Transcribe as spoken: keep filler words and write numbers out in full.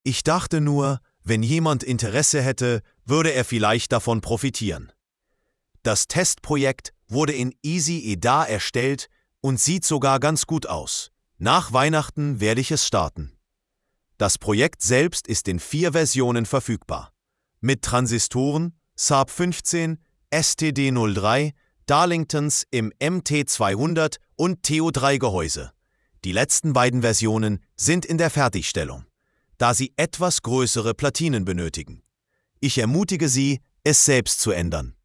Ich dachte nur, wenn jemand Interesse hätte, würde er vielleicht davon profitieren. Das Testprojekt wurde in Easy Eda erstellt und sieht sogar ganz gut aus. Nach Weihnachten werde ich es starten. Das Projekt selbst ist in vier Versionen verfügbar. Mit Transistoren, S A P fünfzehn, S T D null drei, Darlingtons im M T zweihundert und T O drei Gehäuse. Die letzten beiden Versionen sind in der Fertigstellung, da sie etwas größere Platinen benötigen. Ich ermutige Sie, es selbst zu ändern.